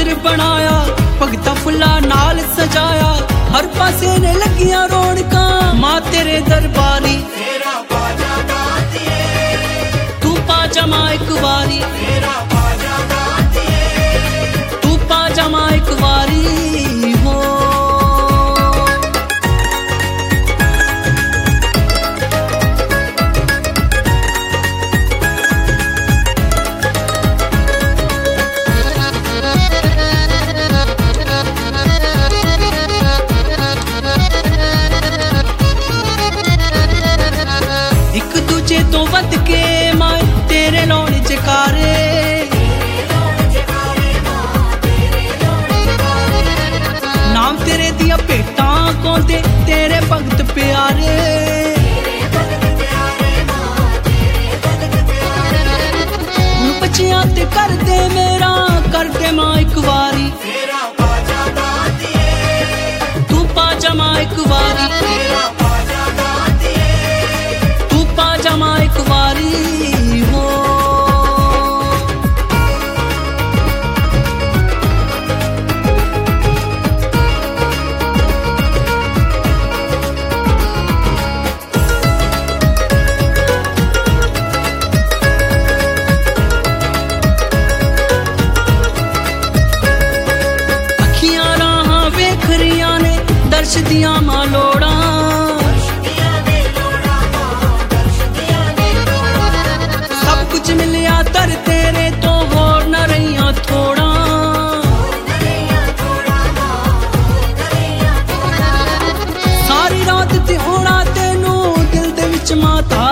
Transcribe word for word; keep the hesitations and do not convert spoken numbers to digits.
मंदिर बनाया, भगता फुल्ला नाल सजाया, हर पासे ने लगियां रौनकां मां तेरे दरबारी। तू पाजा मां एक वारी, तू पाजा मां एक वारी हो। तो वध के माए तेरे लौने जकारे, नाम तेरे दिया भेटां गाउंदे तेरे भगत प्यारे। हुण बच्चियां ते कर दे मेरा, कर दे मां एक वारी, तू पाजा मां एक वारी, मां एक वारी हो। अखियां राहां वेख रियां ने दर्श दियां मां लोड़ां, कुछ मिलिया तर तेरे तो होर न रहियां थोड़ा। सारी रात ते होना तेनू दिल दे विच मां